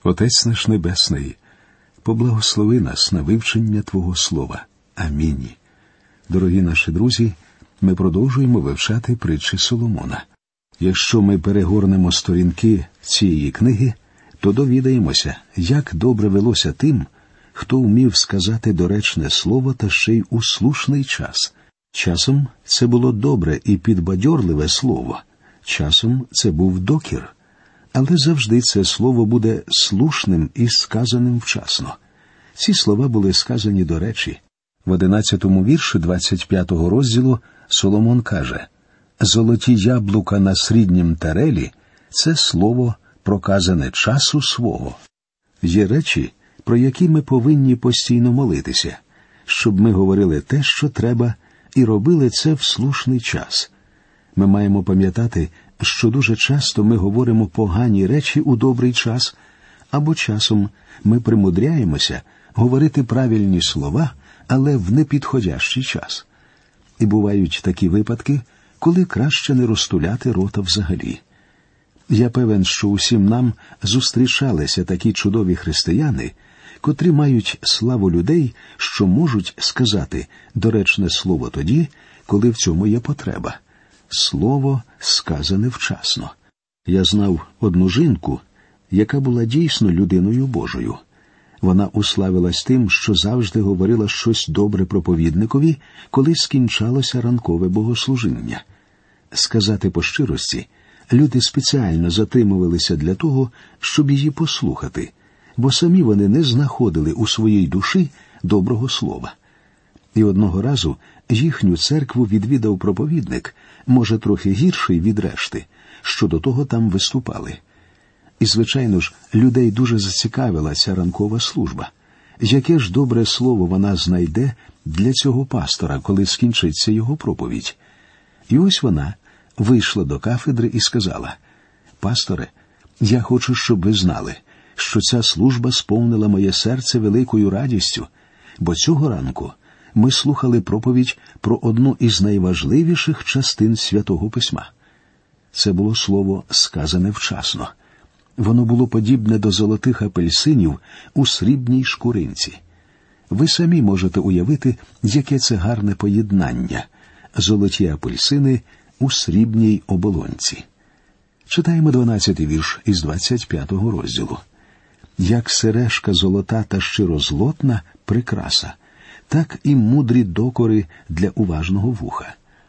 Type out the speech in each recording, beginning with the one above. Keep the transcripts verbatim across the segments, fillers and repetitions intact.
Отець наш Небесний, поблагослови нас на вивчення Твого Слова. Амінь. Дорогі наші друзі, ми продовжуємо вивчати притчі Соломона. Якщо ми перегорнемо сторінки цієї книги, то довідаємося, як добре велося тим, хто вмів сказати доречне слово та ще й у слушний час. Часом це було добре і підбадьорливе слово, часом це був докір. Але завжди це слово буде слушним і сказаним вчасно. Ці слова були сказані до речі. В одинадцятому вірші двадцять п'ятого розділу Соломон каже: «Золоті яблука на срібнім тарелі – це слово, проказане часу свого». Є речі, про які ми повинні постійно молитися, щоб ми говорили те, що треба, і робили це в слушний час. Ми маємо пам'ятати, що дуже часто ми говоримо погані речі у добрий час, або часом ми примудряємося говорити правильні слова, але в непідходящий час. І бувають такі випадки, коли краще не розтуляти рота взагалі. Я певен, що усім нам зустрічалися такі чудові християни, котрі мають славу людей, що можуть сказати доречне слово тоді, коли в цьому є потреба. Слово сказане вчасно. Я знав одну жінку, яка була дійсно людиною Божою. Вона уславилась тим, що завжди говорила щось добре проповідникові, коли скінчалося ранкове богослужіння. Сказати по щирості, люди спеціально затримувалися для того, щоб її послухати, бо самі вони не знаходили у своїй душі доброго слова. І одного разу їхню церкву відвідав проповідник, може, трохи гірший від решти, що до того там виступали. І, звичайно ж, людей дуже зацікавила ця ранкова служба. Яке ж добре слово вона знайде для цього пастора, коли скінчиться його проповідь? І ось вона вийшла до кафедри і сказала: «Пасторе, я хочу, щоб ви знали, що ця служба сповнила моє серце великою радістю, бо цього ранку ми слухали проповідь про одну із найважливіших частин Святого Письма». Це було слово сказане вчасно. Воно було подібне до золотих апельсинів у срібній шкуринці. Ви самі можете уявити, яке це гарне поєднання – золоті апельсини у срібній оболонці. Читаємо дванадцятий вірш із двадцять п'ятого розділу. «Як сережка золота та щирозлотна прикраса, так і мудрі докори для уважного вуха».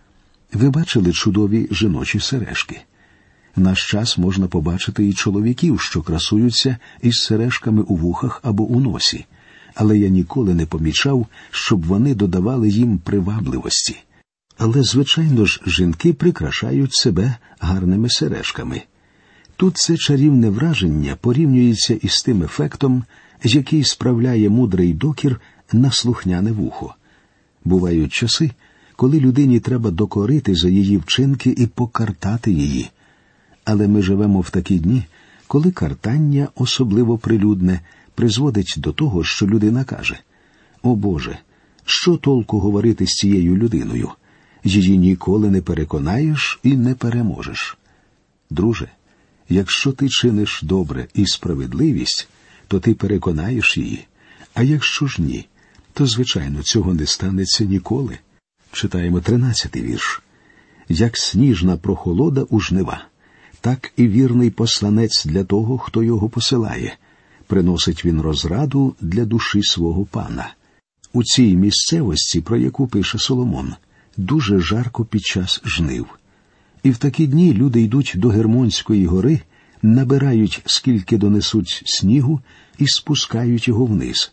Ви бачили чудові жіночі сережки? В наш час можна побачити і чоловіків, що красуються із сережками у вухах або у носі, але я ніколи не помічав, щоб вони додавали їм привабливості. Але, звичайно ж, жінки прикрашають себе гарними сережками. Тут це чарівне враження порівнюється із тим ефектом, який справляє мудрий докір на слухняне вухо. Бувають часи, коли людині треба докорити за її вчинки і покартати її. Але ми живемо в такі дні, коли картання, особливо прилюдне, призводить до того, що людина каже: «О Боже, що толку говорити з цією людиною? Її ніколи не переконаєш і не переможеш». Друже, якщо ти чиниш добре і справедливість, то ти переконаєш її, а якщо ж ні, то, звичайно, цього не станеться ніколи. Читаємо тринадцятий вірш. «Як сніжна прохолода у жнива, так і вірний посланець для того, хто його посилає. Приносить він розраду для душі свого пана». У цій місцевості, про яку пише Соломон, дуже жарко під час жнив. І в такі дні люди йдуть до Гермонської гори, набирають, скільки донесуть снігу, і спускають його вниз.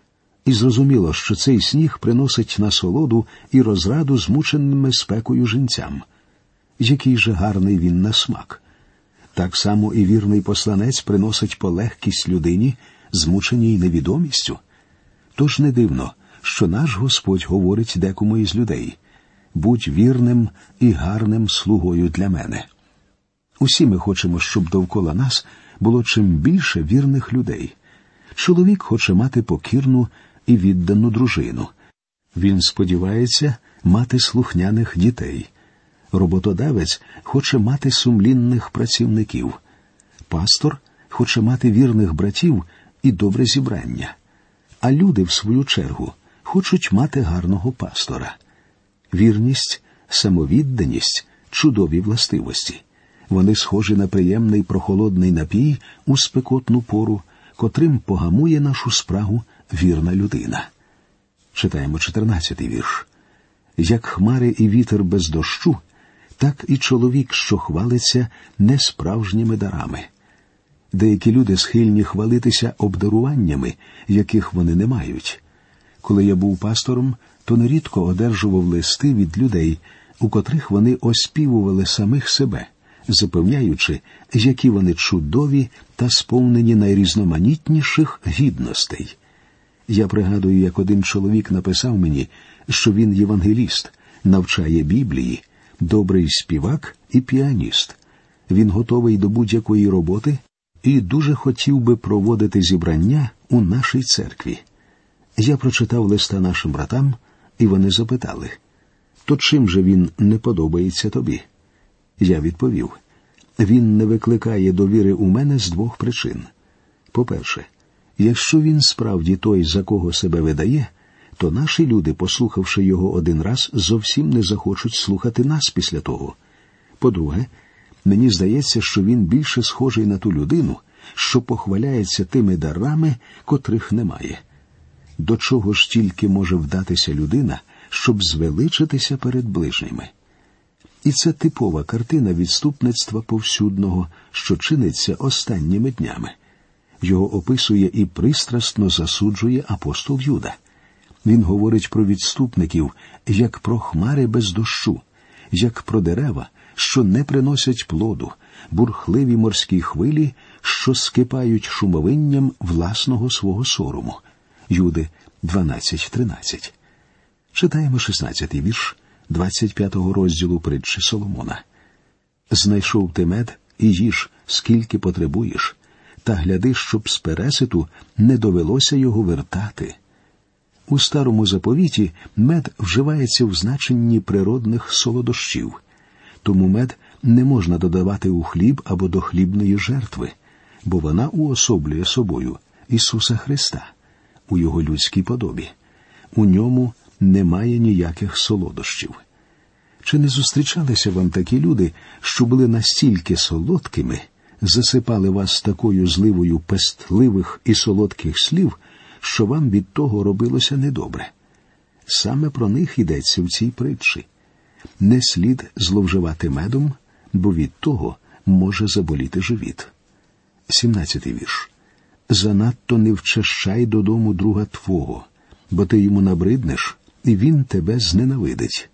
І зрозуміло, що цей сніг приносить насолоду і розраду змученими спекою жінцям. Який же гарний він на смак! Так само і вірний посланець приносить полегкість людині, змученій невідомістю. Тож не дивно, що наш Господь говорить декому із людей: «Будь вірним і гарним слугою для мене». Усі ми хочемо, щоб довкола нас було чим більше вірних людей. Чоловік хоче мати покірну і віддану дружину. Він сподівається мати слухняних дітей. Роботодавець хоче мати сумлінних працівників. Пастор хоче мати вірних братів і добре зібрання. А люди, в свою чергу, хочуть мати гарного пастора. Вірність, самовідданість – чудові властивості. Вони схожі на приємний прохолодний напій у спекотну пору, котрим погамує нашу спрагу вірна людина. Читаємо чотирнадцятий вірш. «Як хмари і вітер без дощу, так і чоловік, що хвалиться несправжніми дарами». Деякі люди схильні хвалитися обдаруваннями, яких вони не мають. Коли я був пастором, то нерідко одержував листи від людей, у котрих вони оспівували самих себе, запевняючи, які вони чудові та сповнені найрізноманітніших гідностей. Я пригадую, як один чоловік написав мені, що він євангеліст, навчає Біблії, добрий співак і піаніст. Він готовий до будь-якої роботи і дуже хотів би проводити зібрання у нашій церкві. Я прочитав листа нашим братам, і вони запитали, «То чим же він не подобається тобі?» Я відповів, «Він не викликає довіри у мене з двох причин. По-перше, якщо він справді той, за кого себе видає, то наші люди, послухавши його один раз, зовсім не захочуть слухати нас після того. По-друге, мені здається, що він більше схожий на ту людину, що похваляється тими дарами, котрих немає. До чого ж тільки може вдатися людина, щоб звеличитися перед ближніми?» І це типова картина відступництва повсюдного, що чиниться останніми днями. Його описує і пристрасно засуджує апостол Юда. Він говорить про відступників, як про хмари без дощу, як про дерева, що не приносять плоду, бурхливі морські хвилі, що скипають шумовинням власного свого сорому. Юди дванадцять тринадцять. Читаємо шістнадцятий вірш двадцять п'ятого розділу притчі Соломона. «Знайшов ти мед і їж, скільки потребуєш, та гляди, щоб з переситу не довелося його вертати». У Старому Заповіті мед вживається в значенні природних солодощів. Тому мед не можна додавати у хліб або до хлібної жертви, бо вона уособлює собою Ісуса Христа у Його людській подобі. У ньому немає ніяких солодощів. Чи не зустрічалися вам такі люди, що були настільки солодкими, засипали вас такою зливою пестливих і солодких слів, що вам від того робилося недобре? Саме про них йдеться в цій притчі. Не слід зловживати медом, бо від того може заболіти живіт. сімнадцятий вірш. «Занадто не вчащай додому друга твого, бо ти йому набриднеш, і він тебе зненавидить».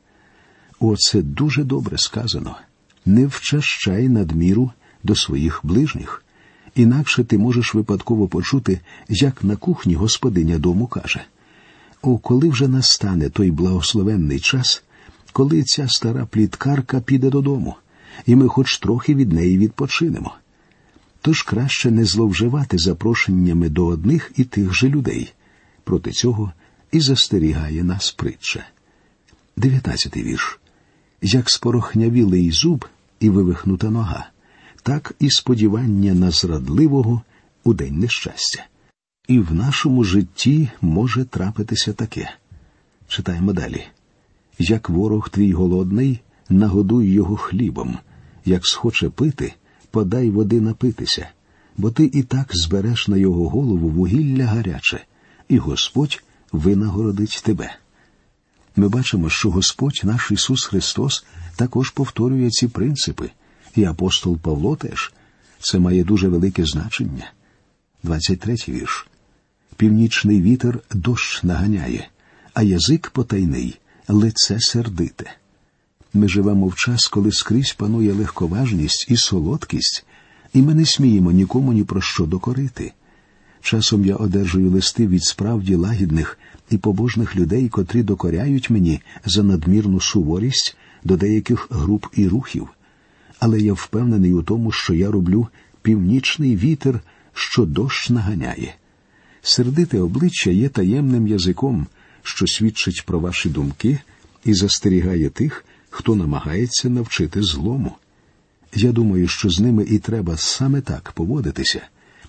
Оце дуже добре сказано. Не вчащай надміру до своїх ближніх, інакше ти можеш випадково почути, як на кухні господиня дому каже: «О, коли вже настане той благословенний час, коли ця стара пліткарка піде додому, і ми хоч трохи від неї відпочинемо». Тож краще не зловживати запрошеннями до одних і тих же людей. Проти цього і застерігає нас притча. дев'ятнадцятий вірш. «Як спорохнявілий зуб і вивихнута нога, так і сподівання на зрадливого у день нещастя». І в нашому житті може трапитися таке. Читаємо далі. «Як ворог твій голодний, нагодуй його хлібом, як схоче пити, подай води напитися, бо ти і так збереш на його голову вугілля гаряче, і Господь винагородить тебе». Ми бачимо, що Господь наш Ісус Христос також повторює ці принципи, і апостол Павло теж. Це має дуже велике значення. двадцять третій вірш. «Північний вітер дощ наганяє, а язик потайний – лице сердите». Ми живемо в час, коли скрізь панує легковажність і солодкість, і ми не сміємо нікому ні про що докорити. Часом я одержую листи від справді лагідних і побожних людей, котрі докоряють мені за надмірну суворість до деяких груп і рухів. Але я впевнений у тому, що я роблю північний вітер, що дощ наганяє. Сердите обличчя є таємним язиком, що свідчить про ваші думки і застерігає тих, хто намагається навчити злому. Я думаю, що з ними і треба саме так поводитися,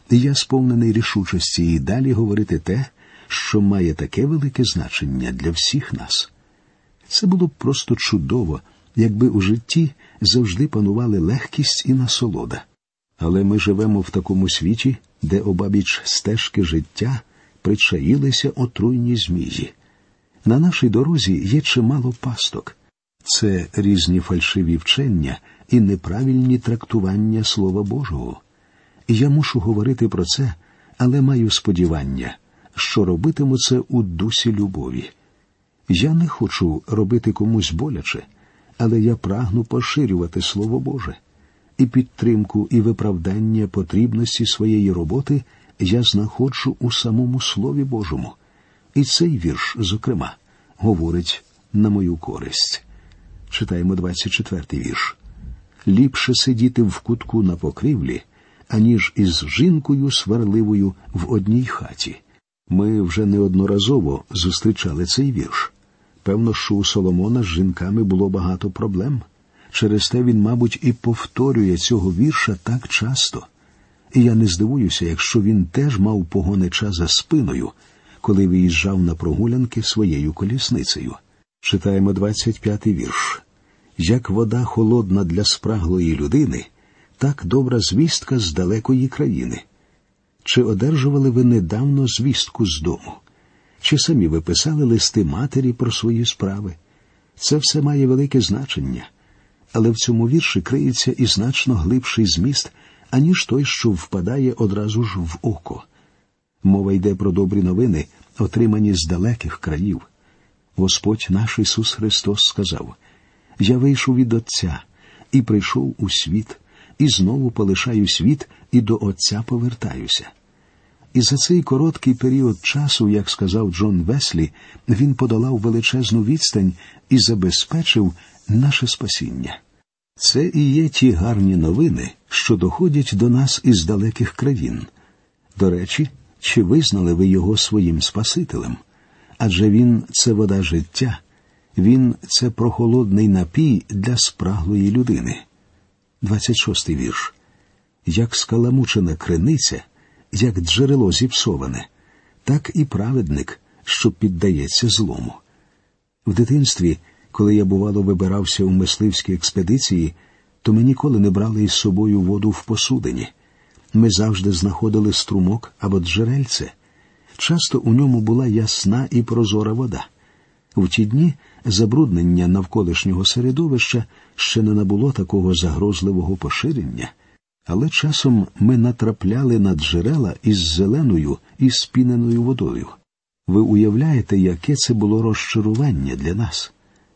і я сповнений рішучості і далі говорити те, що має таке велике значення для всіх нас. Це було б просто чудово, якби у житті завжди панували легкість і насолода. Але ми живемо в такому світі, де обабіч стежки життя причаїлися отруйні змії. На нашій дорозі є чимало пасток. Це різні фальшиві вчення і неправильні трактування Слова Божого. І я мушу говорити про це, але маю сподівання, що робитиму це у дусі любові. Я не хочу робити комусь боляче, але я прагну поширювати Слово Боже. І підтримку, і виправдання потрібності своєї роботи я знаходжу у самому Слові Божому. І цей вірш, зокрема, говорить на мою користь. Читаємо двадцять четвертий вірш. «Ліпше сидіти в кутку на покрівлі, аніж із жінкою сварливою в одній хаті». Ми вже неодноразово зустрічали цей вірш. Певно, що у Соломона з жінками було багато проблем. Через те він, мабуть, і повторює цього вірша так часто. І я не здивуюся, якщо він теж мав погонича за спиною, коли виїжджав на прогулянки своєю колісницею. Читаємо двадцять п'ятий вірш. «Як вода холодна для спраглої людини, так добра звістка з далекої країни». Чи одержували ви недавно звістку з дому? Чи самі ви писали листи матері про свої справи? Це все має велике значення. Але в цьому вірші криється і значно глибший зміст, аніж той, що впадає одразу ж в око. Мова йде про добрі новини, отримані з далеких країв. Господь наш Ісус Христос сказав: «Я вийшов від Отця і прийшов у світ, і знову полишаю світ, і до Отця повертаюся». І за цей короткий період часу, як сказав Джон Веслі, він подолав величезну відстань і забезпечив наше спасіння. Це і є ті гарні новини, що доходять до нас із далеких країн. До речі, чи визнали ви його своїм Спасителем? Адже він – це вода життя, він – це прохолодний напій для спраглої людини. двадцять шостий вірш. «Як скаламучена криниця, як джерело зіпсоване, так і праведник, що піддається злому». В дитинстві, коли я, бувало, вибирався у мисливські експедиції, то ми ніколи не брали із собою воду в посудині. Ми завжди знаходили струмок або джерельце. Часто у ньому була ясна і прозора вода. В ті дні забруднення навколишнього середовища ще не набуло такого загрозливого поширення, але часом ми натрапляли на джерела із зеленою і спіненою водою. Ви уявляєте, яке це було розчарування для нас?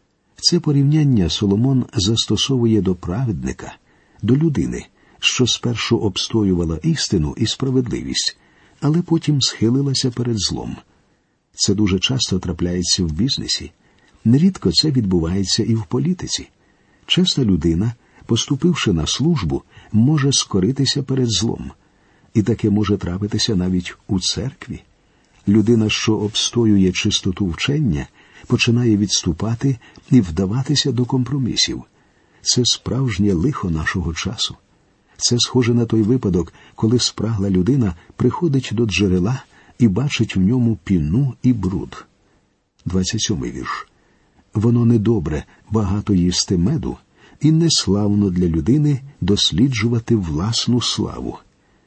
Це порівняння Соломон застосовує до праведника, до людини, що спершу обстоювала істину і справедливість, але потім схилилася перед злом. Це дуже часто трапляється в бізнесі. Нерідко це відбувається і в політиці. Чесна людина, поступивши на службу, може скоритися перед злом. І таке може трапитися навіть у церкві. Людина, що обстоює чистоту вчення, починає відступати і вдаватися до компромісів. Це справжнє лихо нашого часу. Це схоже на той випадок, коли спрагла людина приходить до джерела і бачить в ньому піну і бруд. двадцять сьомий вірш. «Воно недобре багато їсти меду, і неславно для людини досліджувати власну славу».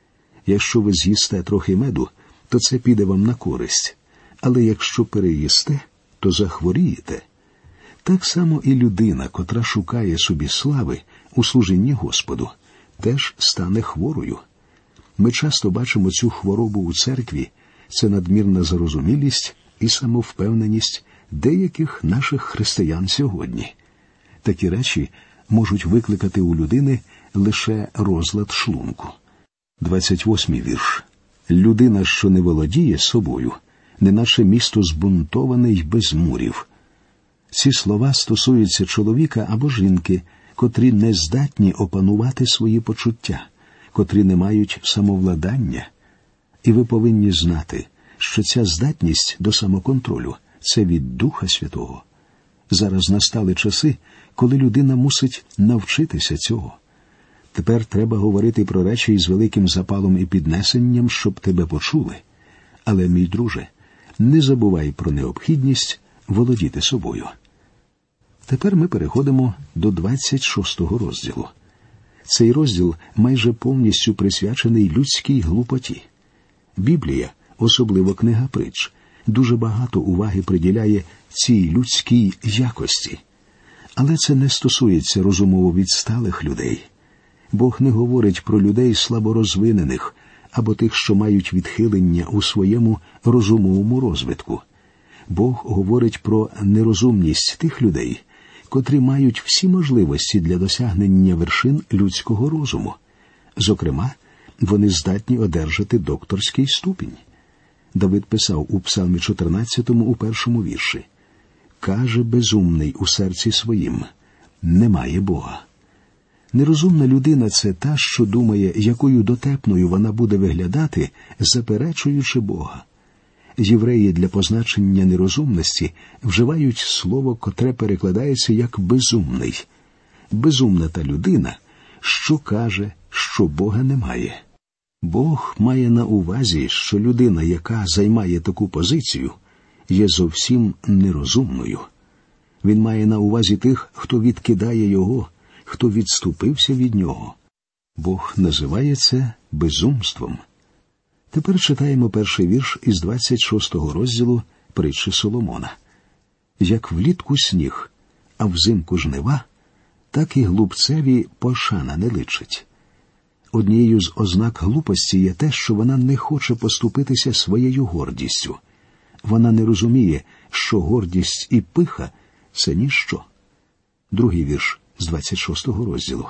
Якщо ви з'їсте трохи меду, то це піде вам на користь, але якщо переїсте, то захворієте. Так само і людина, котра шукає собі слави у служінні Господу, теж стане хворою. Ми часто бачимо цю хворобу у церкві, це надмірна зарозумілість і самовпевненість деяких наших християн сьогодні. Такі речі можуть викликати у людини лише розлад шлунку. двадцять восьмий вірш. «Людина, що не володіє собою, неначе місто збунтоване й без мурів». Ці слова стосуються чоловіка або жінки, котрі не здатні опанувати свої почуття, котрі не мають самовладання. І ви повинні знати, що ця здатність до самоконтролю – це від Духа Святого. Зараз настали часи, коли людина мусить навчитися цього. Тепер треба говорити про речі із великим запалом і піднесенням, щоб тебе почули. Але, мій друже, не забувай про необхідність володіти собою. Тепер ми переходимо до двадцять шостого розділу. Цей розділ майже повністю присвячений людській глупоті. Біблія, особливо книга Притч, дуже багато уваги приділяє цій людській якості. Але це не стосується розумово відсталих людей. Бог не говорить про людей слаборозвинених або тих, що мають відхилення у своєму розумовому розвитку. Бог говорить про нерозумність тих людей, котрі мають всі можливості для досягнення вершин людського розуму. Зокрема, вони здатні одержати докторський ступінь. Давид писав у Псалмі чотирнадцятому у першому вірші: «Каже безумний у серці своїм: немає Бога». Нерозумна людина – це та, що думає, якою дотепною вона буде виглядати, заперечуючи Бога. Євреї для позначення нерозумності вживають слово, котре перекладається як «безумний». Безумна та людина, що каже, що Бога немає. Бог має на увазі, що людина, яка займає таку позицію, є зовсім нерозумною. Він має на увазі тих, хто відкидає його, хто відступився від нього. Бог називає це безумством. Тепер читаємо перший вірш із двадцять шостого розділу притчі Соломона. «Як влітку сніг, а взимку жнива, так і глупцеві пошана не личить». Однією з ознак глупості є те, що вона не хоче поступитися своєю гордістю. Вона не розуміє, що гордість і пиха – це ніщо. Другий вірш з двадцять шостого розділу.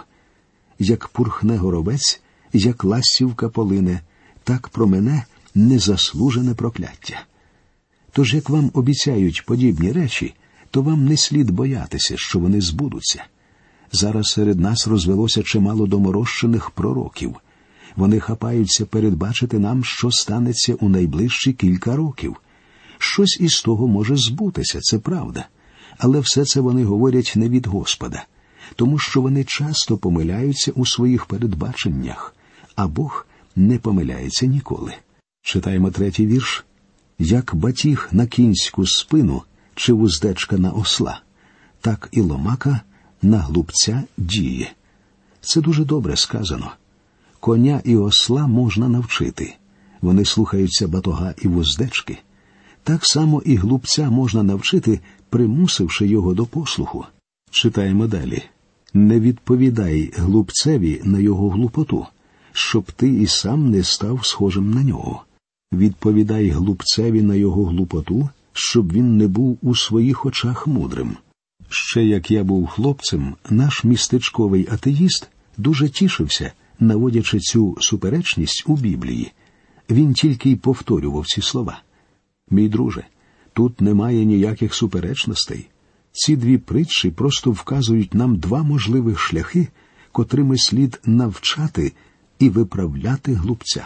«Як пурхне горобець, як ластівка полине, так про мене незаслужене прокляття». Тож, як вам обіцяють подібні речі, то вам не слід боятися, що вони збудуться. Зараз серед нас розвелося чимало доморощених пророків. Вони хапаються передбачити нам, що станеться у найближчі кілька років. Щось із того може збутися, це правда. Але все це вони говорять не від Господа, тому що вони часто помиляються у своїх передбаченнях, а Бог не помиляється ніколи. Читаємо третій вірш. «Як батіг на кінську спину, чи вуздечка на осла, так і ломака на глупця діє». Це дуже добре сказано. Коня і осла можна навчити. Вони слухаються батога і вуздечки. Так само і глупця можна навчити, примусивши його до послуху. Читаємо далі. «Не відповідай глупцеві на його глупоту, щоб ти і сам не став схожим на нього. Відповідай глупцеві на його глупоту, щоб він не був у своїх очах мудрим». Ще як я був хлопцем, наш містечковий атеїст дуже тішився, наводячи цю суперечність у Біблії. Він тільки й повторював ці слова. Мій друже, тут немає ніяких суперечностей. Ці дві притчі просто вказують нам два можливих шляхи, котрими слід навчати і виправляти глупця.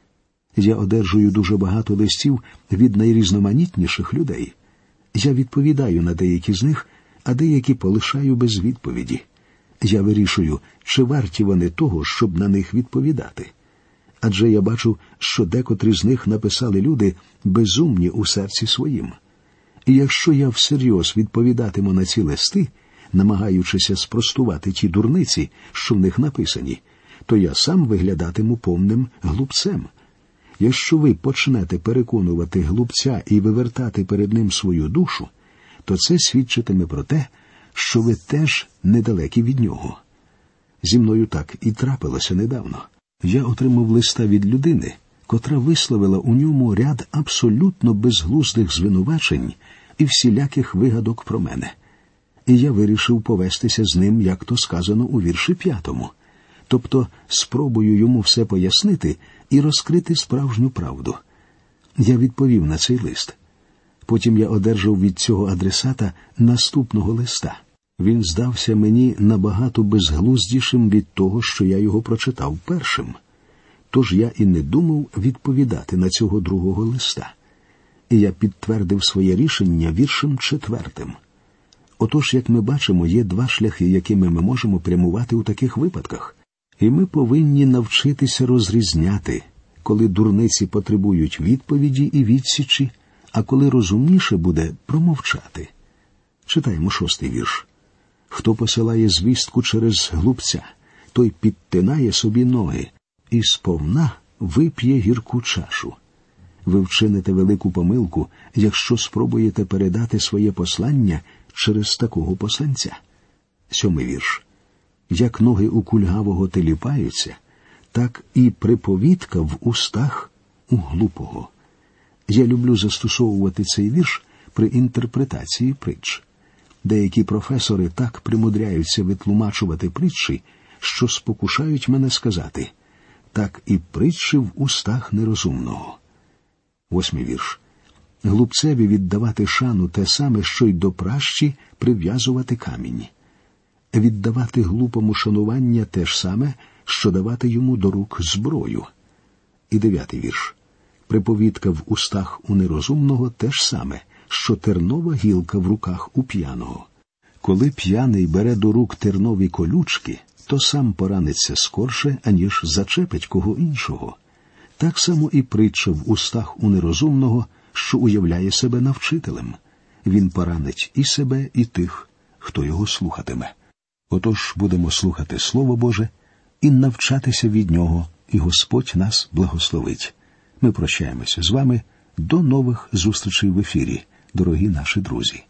Я одержую дуже багато листів від найрізноманітніших людей. Я відповідаю на деякі з них, а деякі полишаю без відповіді. Я вирішую, чи варті вони того, щоб на них відповідати. Адже я бачу, що декотрі з них написали люди безумні у серці своїм. І якщо я всерйоз відповідатиму на ці листи, намагаючися спростувати ті дурниці, що в них написані, то я сам виглядатиму повним глупцем. Якщо ви почнете переконувати глупця і вивертати перед ним свою душу, то це свідчитиме про те, що ви теж недалекі від нього. Зі мною так і трапилося недавно. Я отримав листа від людини, котра висловила у ньому ряд абсолютно безглуздих звинувачень і всіляких вигадок про мене. І я вирішив повестися з ним, як то сказано у вірші п'ятому. Тобто спробую йому все пояснити і розкрити справжню правду. Я відповів на цей лист. Потім я одержав від цього адресата наступного листа. Він здався мені набагато безглуздішим від того, що я його прочитав першим. Тож я і не думав відповідати на цього другого листа. І я підтвердив своє рішення віршем четвертим. Отож, як ми бачимо, є два шляхи, якими ми можемо прямувати у таких випадках. І ми повинні навчитися розрізняти, коли дурниці потребують відповіді і відсічі, а коли розумніше буде промовчати. Читаємо шостий вірш. «Хто посилає звістку через глупця, той підтинає собі ноги і сповна вип'є гірку чашу». Ви вчините велику помилку, якщо спробуєте передати своє послання через такого посланця. Сьомий вірш. «Як ноги у кульгавого теліпаються, так і приповідка в устах у глупого». Я люблю застосовувати цей вірш при інтерпретації притч. Деякі професори так примудряються витлумачувати притчі, що спокушають мене сказати «так і притчі в устах нерозумного». Восьмий вірш. «Глупцеві віддавати шану те саме, що й до пращі прив'язувати камінь». Віддавати глупому шанування те ж саме, що давати йому до рук зброю. І дев'ятий вірш. Приповідка в устах у нерозумного те ж саме, що тернова гілка в руках у п'яного. Коли п'яний бере до рук тернові колючки, то сам пораниться скорше, аніж зачепить кого іншого. Так само і притча в устах у нерозумного, що уявляє себе навчителем. Він поранить і себе, і тих, хто його слухатиме. Отож будемо слухати Слово Боже і навчатися від нього, і Господь нас благословить. Ми прощаємося з вами. До нових зустрічей в ефірі, дорогі наші друзі.